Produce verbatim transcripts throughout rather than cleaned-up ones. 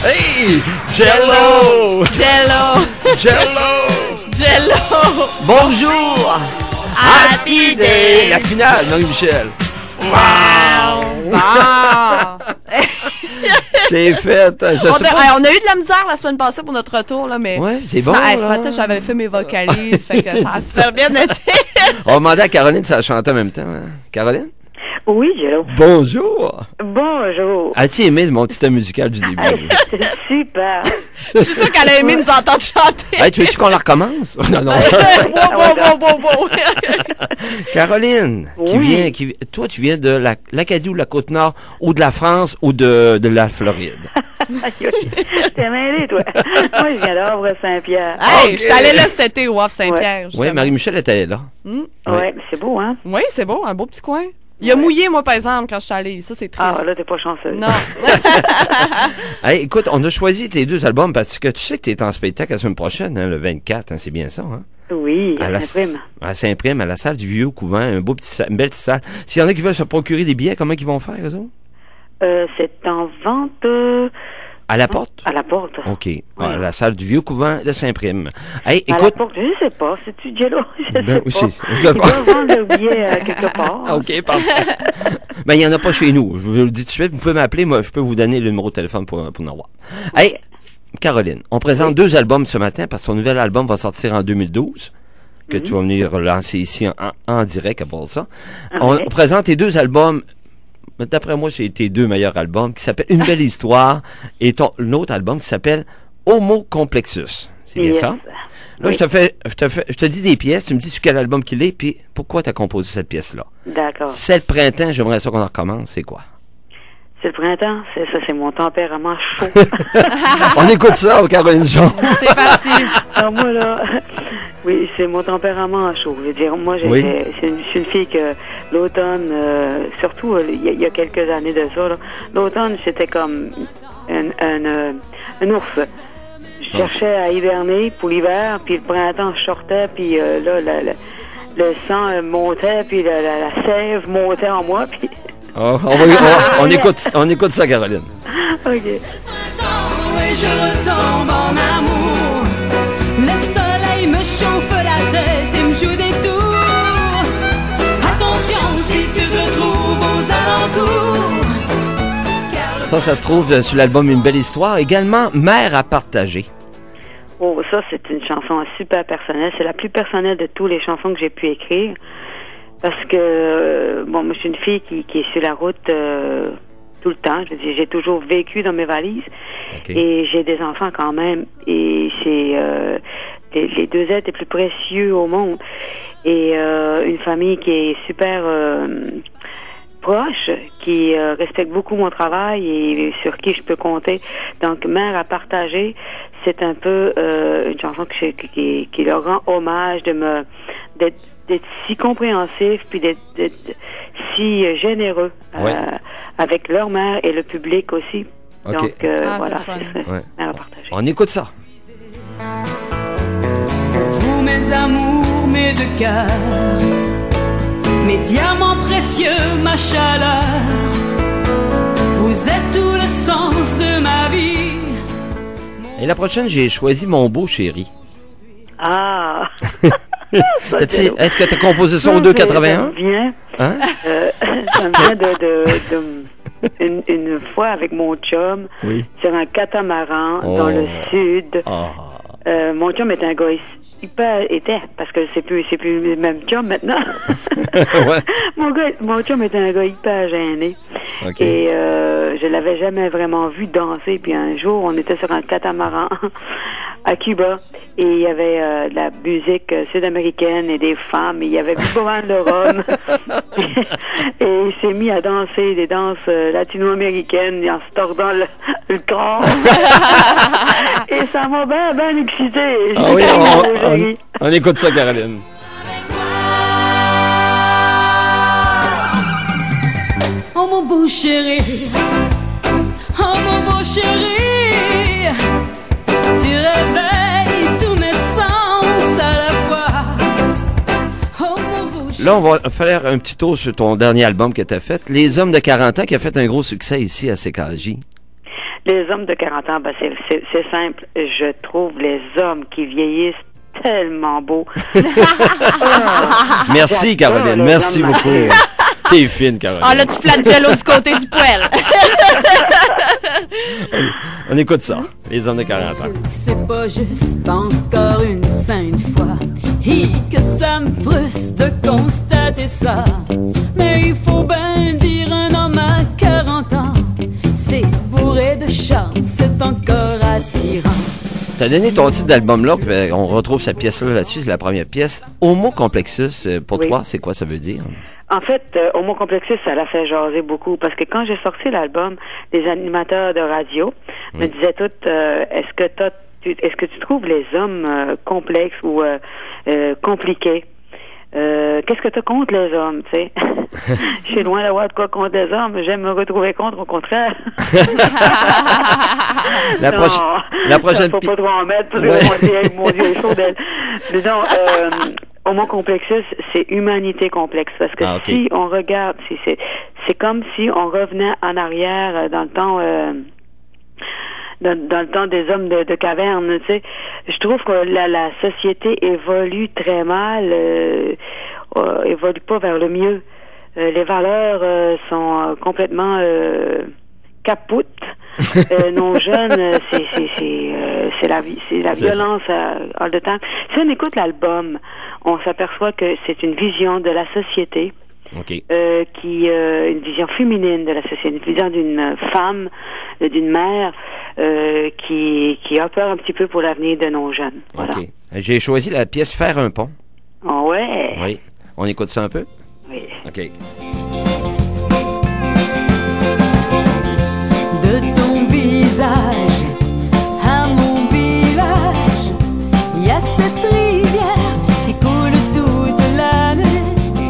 Hey! Jello! Jello! Jello! Jello! Bonjour! Happy Day! La finale, Marie-Michel. Wow! Wow! C'est fait. Je on, sais a, pas hey, si... on a eu de la misère la semaine passée pour notre retour, là, mais... Ouais, c'est sinon, bon, hey, ce là. matin, j'avais fait mes vocalises, fait que ça a super bien été. On va demander à Caroline si elle chantait en même temps. Hein? Caroline? Oui, Jello. Bonjour! Bonjour. As-tu aimé mon petit musical du début? C'était super. Je suis sûre qu'elle a aimé nous entendre chanter. Hey, tu veux-tu qu'on la recommence? Non, non. Bon, bon, bon, bon, bon. Caroline, qui Oui. vient, qui, toi, tu viens de la, l'Acadie ou de la Côte-Nord, ou de la France, ou de, de la Floride? T'es mêlé, toi. Moi, je viens d'Havre-Saint-Pierre. Hey, Ok. je suis allée là cet été au Havre-Saint-Pierre. Oui, justement. Marie-Michel était là. Hmm. Ouais, mais c'est beau, hein? Oui, c'est beau, un beau petit coin. Il a mouillé, moi, par exemple, quand je suis allée. Ça, c'est triste. Ah, là, t'es pas chanceuse. Non. Hey, écoute, on a choisi tes deux albums parce que tu sais que tu es en spectacle la semaine prochaine, hein, le vingt-quatre, hein, c'est bien ça, hein? Oui, À à la, Saint-Prime. à Saint-Prime, à la salle du Vieux Couvent, un beau petit, sa- une belle petite salle. S'il y en a qui veulent se procurer des billets, comment ils vont faire, eux autres? Euh, c'est en vente euh, À la porte? à la porte. OK. À la salle du Vieux Couvent de Saint-Prime. Hey, À la écoute. porte, je sais pas. C'est-tu Jello? Je Ben, sais oui, pas. c'est- je Ils sais pas. doivent vendre le billet euh, quelque part. Ah, OK, parfait. Ben, il n'y en a pas chez nous. Je vous le dis tout de suite. Vous pouvez m'appeler. Moi, je peux vous donner le numéro de téléphone pour, pour en avoir. Hey, Caroline, on présente deux albums ce matin parce que ton nouvel album va sortir en deux mille douze. Que tu vas venir lancer ici en, en, en direct pour ça. On, Ok. on présente tes deux albums. D'après moi, c'est tes deux meilleurs albums qui s'appellent Une belle histoire et ton l'autre album qui s'appelle Homo Complexus. C'est bien Yes. ça? Là, Oui. je te fais, je te fais, je te dis des pièces, tu me dis sur quel album qu'il est, puis pourquoi tu as composé cette pièce-là. D'accord. C'est le printemps, j'aimerais ça qu'on en recommence, c'est quoi? C'est le printemps. C'est ça, c'est mon tempérament chaud. On écoute ça au Caroline Jean. C'est parti. Alors moi là, oui, c'est mon tempérament chaud. Je veux dire, moi, j'ai, Oui. c'est une, je suis une fille que l'automne, euh, surtout euh, il y, a- il y a quelques années de ça, là, l'automne c'était comme un, un, euh, un ours. Je cherchais à hiverner pour l'hiver, puis le printemps je sortais, puis euh, là le, le, le sang euh, montait, puis la, la, la sève montait en moi, puis Oh, on, va- on- on écoute, on écoute ça, Caroline. ok. Et je retombe en amour. Le soleil me chauffe la tête et me joue des tours. Attention si tu te trouves aux alentours. Car le Ça, ça se trouve euh, sur l'album Une belle histoire. Également, Mère à partager. Oh, ça, c'est une chanson super personnelle. C'est la plus personnelle de toutes les chansons que j'ai pu écrire. Parce que, euh, bon, moi, je suis une fille qui, qui est sur la route euh, tout le temps. Je veux dire, j'ai toujours vécu dans mes valises. OK. Et j'ai des enfants quand même. Et c'est euh, les, les deux êtres les plus précieux au monde. Et euh, une famille qui est super euh, proche, qui euh, respecte beaucoup mon travail et sur qui je peux compter. Donc, Mère à partager, c'est un peu euh, une chanson que je- qui, qui leur rend hommage de me d'être, d'être si compréhensif puis d'être, d'être si euh, généreux euh, Ouais. avec leur mère et le public aussi. OK. Donc, euh, Ah, voilà, c'est le c'est ça. Ouais. Mère à partager. On écoute ça. vous, mes amours, mes deux cœurs, mes diamants précieux, ma chaleur, vous êtes tout le sens de ma vie. Et la prochaine, j'ai choisi Mon beau chéri. Ah! Ça, T'as-tu- c'est- Est-ce que tu as composé ça au Non, deux c'est- quatre-vingt-un? Ça me vient, Hein? euh, ça me vient de, de, de- une, une fois avec mon chum Oui. sur un catamaran Oh. dans le sud. Ah. Euh, mon chum était un gars hyper était parce que c'est plus c'est plus le même chum maintenant. Ouais. Mon gars, mon chum était un gars hyper gêné. OK. Et euh, je l'avais jamais vraiment vu danser. Puis un jour, on était sur un catamaran à Cuba et il y avait euh, de la musique euh, sud-américaine et des femmes. Et il y avait beaucoup de rhum. Et il s'est mis à danser des danses euh, latino-américaines en se tordant le, le corps. Et ça m'a bien, bien excité. Ah oui, on, on, on écoute ça, Caroline. Oh mon beau chéri, oh mon beau chéri, tu réveilles tous mes sens à la fois. Oh mon beau chéri. Là, on va faire un petit tour sur ton dernier album que tu as fait, Les Hommes de quarante ans, qui a fait un gros succès ici à C K J. Les hommes de quarante ans, ben c'est, c'est, c'est simple. Je trouve les hommes qui vieillissent tellement beaux. Merci, J'adore Caroline. les Merci hommes. beaucoup. T'es fine, Caroline. Ah, là, tu flagello du côté du poêle. On écoute ça. Les hommes de quarante ans. C'est pas juste encore une sainte fois. Hi, que ça me frustre de constater ça. Mais il faut bien dire, un homme à quarante ans, c'est bourré de charme, c'est encore attirant. T'as donné ton titre d'album-là, puis euh, on retrouve cette pièce-là là-dessus, c'est la première pièce. Homo Complexus, euh, pour Oui. toi, c'est quoi ça veut dire? En fait, euh, Homo Complexus, ça l'a fait jaser beaucoup parce que quand j'ai sorti l'album, les animateurs de radio me disaient toutes euh, est-ce que t'as, tu, est-ce que tu trouves les hommes euh, complexes ou euh, euh, compliqués? Euh, qu'est-ce que tu as contre les hommes, tu sais? Je suis loin d'avoir de quoi contre les hommes, j'aime me retrouver contre, au contraire. La, Non, proche- la prochaine faut pi- pas trop en mettre, parce que Ouais. mon Dieu, mon Dieu, il est chaud d'elle. Mais non, euh, Homo Complexus, c'est humanité complexe, parce que Ah, ok. si on regarde, si c'est, c'est comme si on revenait en arrière euh, dans le temps... Euh, Dans, dans le temps des hommes de, de caverne, tu sais, je trouve que la, la société évolue très mal, euh, euh, évolue pas vers le mieux. Euh, les valeurs euh, sont euh, complètement euh, capoutes. euh, nos jeunes, euh, c'est c'est c'est euh, c'est la vi- c'est la C'est violence euh, all the time. Si on écoute l'album, on s'aperçoit que c'est une vision de la société. OK. Euh, qui euh, une vision féminine de la société, une vision d'une femme, euh, d'une mère euh, qui qui a peur un petit peu pour l'avenir de nos jeunes. Voilà. OK. J'ai choisi la pièce Faire un pont. Ah ouais. Oui. On écoute ça un peu? Oui. OK. De ton visage à mon village, il y a cette rivière qui coule toute l'année.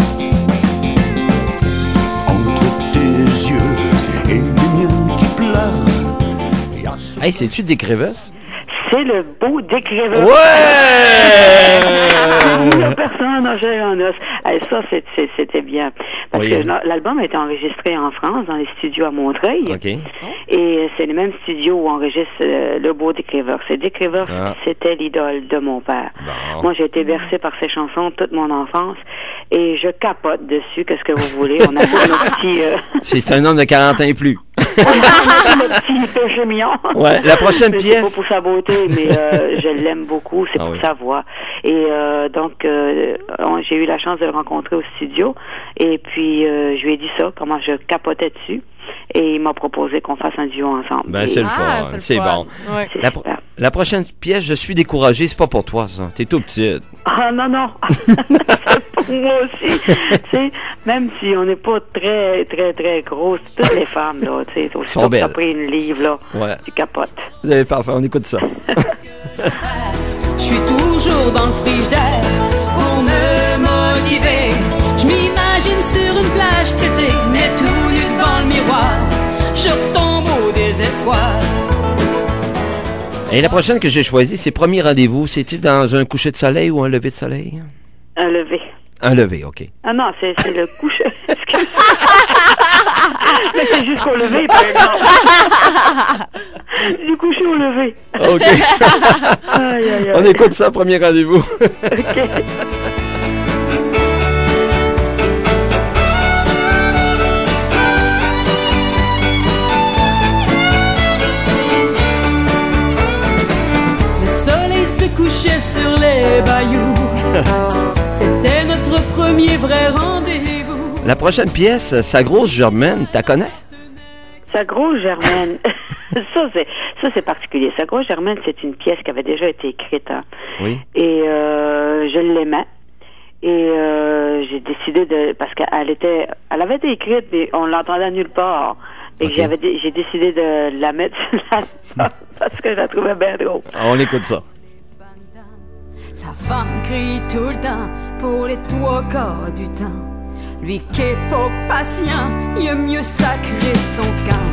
Entre tes yeux et les miens qui pleurent, il y a ce Hey, c'est-tu des crevasses? C'est le beau décriveur. Ouais! Il n'y a personne en chair et en os. Hey, ça, c'est- c'est- c'était bien. Parce Oui. que la- l'album a été enregistré en France, dans les studios à Montreuil. OK. Et c'est les mêmes studios où on enregistre euh, le beau Dick Rivers. C'est Dick Rivers, Ah. c'était l'idole de mon père. Bon. Moi, j'ai été bercée par ses chansons toute mon enfance et je capote dessus. Qu'est-ce que vous voulez? On a tous nos petits, euh, C'est un homme de quarante ans et plus. nos petits péchés mignons. Ouais, la prochaine Mais pièce- C'est pas pour sa beauté, mais euh, je l'aime beaucoup. C'est Ah pour oui. sa voix. Et euh, donc, euh, on- j'ai eu la chance de le rencontrer au studio. Et puis, euh, je lui ai dit ça, comment je capotais dessus. Et il m'a proposé qu'on fasse un duo ensemble. Ben, Et c'est le Ah, fun. le C'est fun. bon. Ouais. c'est La, pro- super. la prochaine pièce, Je suis découragé, c'est pas pour toi, ça. T'es tout petit. Ah non, non, c'est pour moi aussi. Tu sais, même si on n'est pas très, très, très grosses, toutes les femmes, là, tu sais, aussi Sont que t'as belles. pris une livre, là, Ouais. tu capotes. Vous avez parfait, on écoute ça. Je suis toujours dans le frigidaire pour me motiver. Je m'imagine sur une plage cet été, mais tout nu devant le miroir. Je retombe au désespoir. Et la prochaine que j'ai choisie, c'est Premier rendez-vous. C'est-il dans un coucher de soleil ou un lever de soleil? Un lever. Un lever, OK. Ah non, c'est, c'est le coucher. Excuse. Mais c'est jusqu'au lever, par exemple. Du coucher au lever. OK. Aïe, aïe, aïe. On écoute ça, Premier rendez-vous. OK. Le soleil se couchait sur les bayous. C'était notre premier vrai rendez-vous. La prochaine pièce, Sa grosse germaine, t'as connais? Sa grosse germaine. ça, c'est, ça, c'est particulier. Sa grosse germaine, c'est une pièce qui avait déjà été écrite. Hein. Oui. Et euh, je l'aimais. Et euh, j'ai décidé de... Parce qu'elle était... Elle avait été écrite, mais on l'entendait nulle part. Et Ok. que j'avais, dé- j'ai décidé de la mettre sur l'album parce que je la trouvais bien drôle. On écoute ça. Sa femme crie tout le temps pour les trois quarts du temps. Lui qui est pas patient, il a mieux sacré son camp.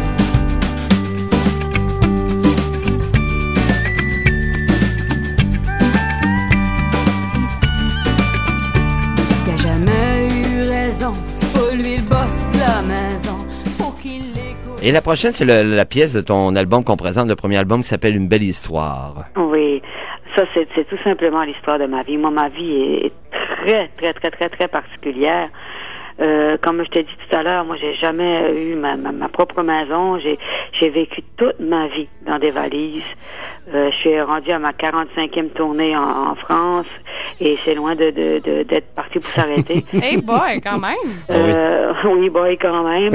Il a jamais eu raison, c'est pas lui le boss de la maison. Faut qu'il l'écoute. Et la prochaine, c'est le- la pièce de ton album qu'on présente, le premier album qui s'appelle Une belle histoire. Oui, ça c'est c'est tout simplement l'histoire de ma vie. Moi, ma vie est, est très, très, très, très, très particulière. Euh, comme je t'ai dit tout à l'heure, moi, j'ai jamais eu ma, ma, ma propre maison. J'ai j'ai vécu toute ma vie dans des valises. Euh, je suis rendue à ma quarante-cinquième tournée en, en France et c'est loin de de- de- d'être parti pour s'arrêter. Hey boy, quand même. Euh, oui, boy, quand même.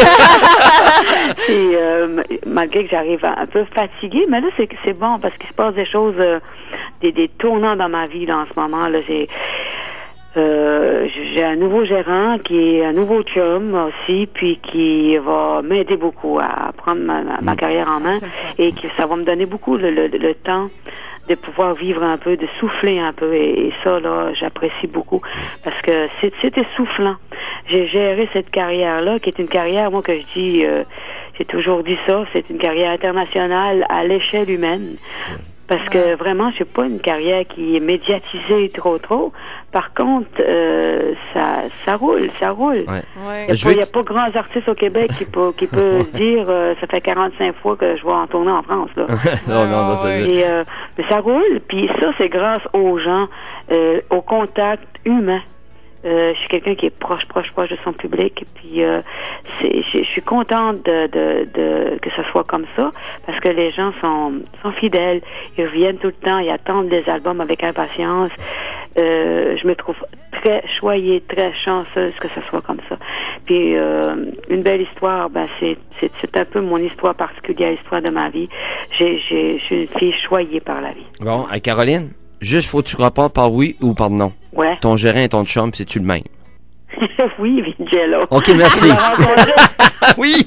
Et euh, malgré que j'arrive un peu fatiguée, mais là, c'est c'est bon parce qu'il se passe des choses, euh, des, des tournants dans ma vie là, en ce moment. Là, j'ai euh, j'ai un nouveau gérant qui est un nouveau chum aussi, puis qui va m'aider beaucoup à prendre ma, ma, ma carrière en main et que ça va me donner beaucoup le, le, le temps de pouvoir vivre un peu, de souffler un peu. Et, et ça, là, j'apprécie beaucoup parce que c'est, c'est essoufflant. J'ai géré cette carrière-là, qui est une carrière, moi, que je dis, euh, j'ai toujours dit ça, c'est une carrière internationale à l'échelle humaine. Parce que vraiment, c'est pas une carrière qui est médiatisée trop trop. Par contre, euh, ça, ça roule, ça roule. Ouais. Ouais. Il n'y Je a, veux- pas- y a pas grands artistes au Québec qui peut, qui peut se dire euh, ça fait quarante-cinq fois que je vais en tourner en France. Là. non, non, non, c'est Et, euh, mais ça roule, puis ça, c'est grâce aux gens, euh, au contact humain. Euh, je suis quelqu'un qui est proche, proche, proche de son public. Et puis, euh, c'est, je, je suis contente de, de, de que ce soit comme ça, parce que les gens sont, sont fidèles. Ils reviennent tout le temps, ils attendent les albums avec impatience. Euh, je me trouve très choyée, très chanceuse que ce soit comme ça. Puis, euh, une belle histoire, ben c'est, c'est, c'est un peu mon histoire particulière, l'histoire de ma vie. J'ai, j'ai, je suis une fille choyée par la vie. Bon, hey, Caroline, juste faut que tu répondes par oui ou par non. Ouais. Ton gérant et ton chum, c'est-tu le même? Oui, Vingello. OK, merci. Oui!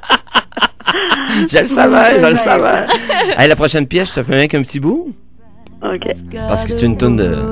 je le savais, je le savais. Hey, la prochaine pièce, je te fais rien qu'un petit bout? OK. Parce que c'est une toune de...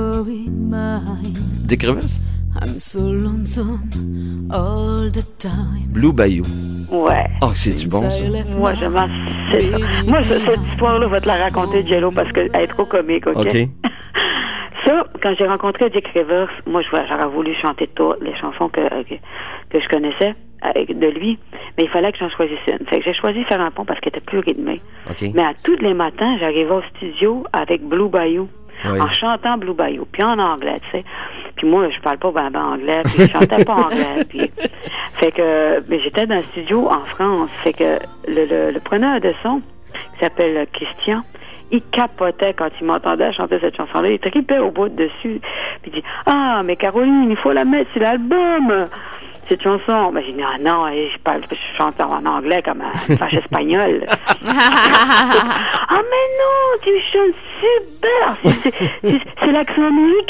d'écrivain? I'm so lonesome all the time. Blue Bayou. Ouais. Oh, c'est-tu bon, ça? Moi, je m'en sais ça. Moi, ce- cette histoire-là, je vais te la raconter, Jello, parce qu'elle est trop comique, OK? OK. Ça, quand j'ai rencontré Dick Rivers, moi, je- j'aurais voulu chanter toutes les chansons que, que, que je connaissais avec, de lui, mais il fallait que j'en choisisse une. Fait que j'ai choisi Faire un pont parce qu'elle était plus rythmée. OK. Mais à tous les matins, j'arrivais au studio avec Blue Bayou. Oui. En chantant Blue Bayou, puis en anglais, tu sais. Puis moi, je parle pas ben, ben anglais, puis je chantais pas anglais. Puis, fait que, mais j'étais dans un studio en France. Fait que le, le, le preneur de son, qui s'appelle Christian, il capotait quand il m'entendait chanter cette chanson-là. Il tripait au bout dessus. Puis il dit, ah, mais Caroline, il faut la mettre sur l'album. Cette chanson. Ben, j'ai dit, ah non, je parle, je chante en anglais comme un fâche espagnol. Ah, mais non, tu chantes super. C'est, c'est, c'est, c'est l'accent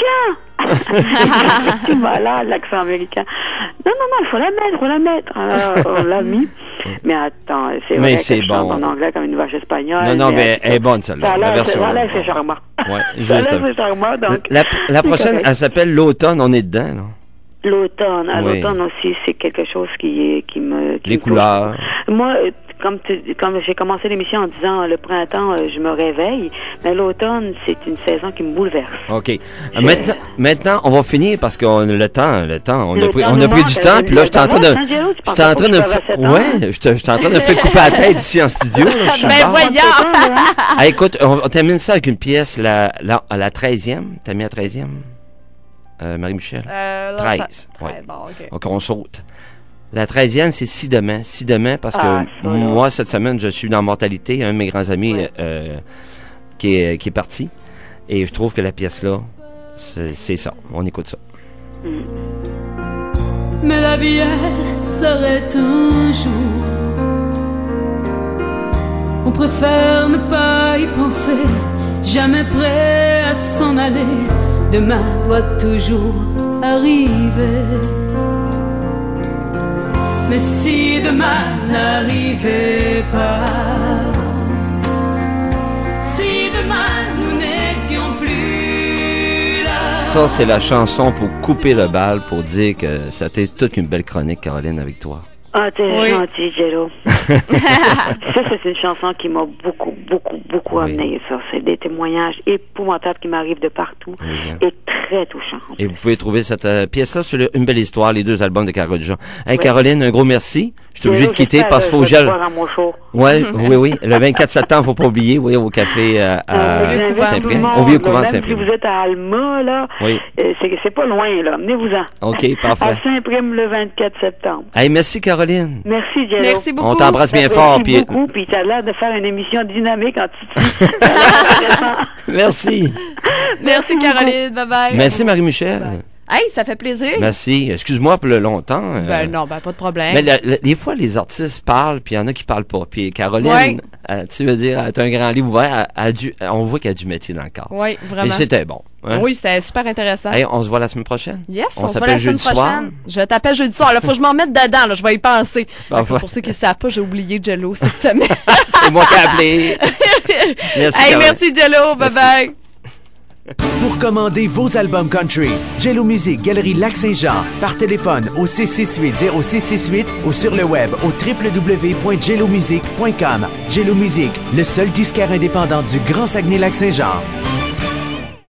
américain. C'est malade, l'accent américain. Non, non, non, il faut la mettre, il faut la mettre. Alors, on l'a mis. Mais attends, c'est Mais vrai c'est que je chante bon. en anglais comme une vache espagnole. Non, non, mais elle est bonne, Ça celle-là. a La l'air, version. ça a l'air, c'est charmant. Ouais, Ça a juste. l'air, c'est charmant, donc. La, la c'est prochaine, correct. elle s'appelle L'automne, on est dedans, là. L'automne. À Oui. l'automne aussi, c'est quelque chose qui, est, qui me... Qui Les me touche. couleurs. Moi, euh, comme, tu, comme j'ai commencé l'émission en disant le printemps, euh, je me réveille, mais l'automne, c'est une saison qui me bouleverse. OK. Euh, Maintenant, maintenant, on va finir parce qu'on a le temps, le temps. On Le a pris, temps on a nous pris manque, du temps, le- puis là, le j'étais en train temps de, manque, hein, tu penses j'étais en pas train que de, je fa- ferais sept ans? ouais, j'étais j'étais en train de faire couper la tête ici en studio, là, je suis Ben barre. voyons! Ah, écoute, on, on termine ça avec une pièce, la, la, la treizième. T'as mis la treizième? Euh, Marie-Michel? Euh, là, treize, ça- ouais. Ouais, bon, ok. Donc, on saute. La treizième, c'est Si demain. Si demain, parce que Ah, ça, là. moi, cette semaine, je suis dans Mortalité, un de mes grands amis Ouais. euh, qui, est, qui est parti. Et je trouve que la pièce-là, c'est c'est ça. On écoute ça. Mais la vie, elle s'arrête un jour. On préfère ne pas y penser, jamais prêt à s'en aller. Demain doit toujours arriver. Mais si demain n'arrivait pas, si demain nous n'étions plus là. Ça, c'est la chanson pour couper le bal, pour dire que c'était toute une belle chronique, Caroline, avec toi. Ah, t'es Oui. gentil, Jello. Ça, c'est une chanson qui m'a beaucoup, beaucoup, beaucoup Oui. amené, ça. C'est des témoignages épouvantables qui m'arrivent de partout Oui, hein. et très touchants. Et vous pouvez trouver cette euh, pièce-là sur le- Une belle histoire, les deux albums de Carole Jean. Hey, Caroline, un gros merci. Je te suis obligé de quitter J'espère, parce qu'il faut je vais gel. te voir à mon show. Ouais, oui, oui. Le vingt-quatre septembre, faut pas oublier, oui, au café euh, à Euh, j'invite tout Saint-Prime. le monde, Au vieux là, couvent de même si Saint-Prime. vous êtes à Alma, là, Oui. euh, c'est, c'est pas loin, là. Venez-vous-en. OK, parfait. À Saint-Prime le vingt-quatre septembre. Hey, merci, Caroline. Merci, Jello. Merci beaucoup. On t'embrasse bien J'apprécie fort. Puis... beaucoup, puis t'as l'air de faire une émission dynamique en Titi. Merci. Merci, Caroline. Bye-bye. Merci, Marie-Michel. Hey, ça fait plaisir. Merci. Excuse-moi pour le longtemps. euh, Ben non, ben pas de problème. Mais le- le- des fois, les artistes parlent, puis il y en a qui parlent pas. Puis Caroline, Ouais. euh, tu veux dire, elle a un grand livre ouvert. Elle a du, on voit qu'elle a du métier dans le corps. Oui, Et vraiment. c'était bon. hein? Oui, c'est super intéressant. Hey, on se voit la semaine prochaine. Yes, on on, se voit s'appelle la semaine jeudi soir. prochaine. Je t'appelle jeudi soir. Là, faut que je m'en mette dedans. Là, je vais y penser. Parfait. Pour ceux qui ne savent pas, j'ai oublié Jello cette semaine. C'est moi qui ai appelé. Merci. Hey, Caroline. merci Jello. Bye Merci. bye. Pour commander vos albums country, Jello Music, Galerie Lac-Saint-Jean, par téléphone au six six huit zéro six six huit ou sur le web au w w w point jello music point com. Jello Music, le seul disquaire indépendant du Grand Saguenay-Lac-Saint-Jean.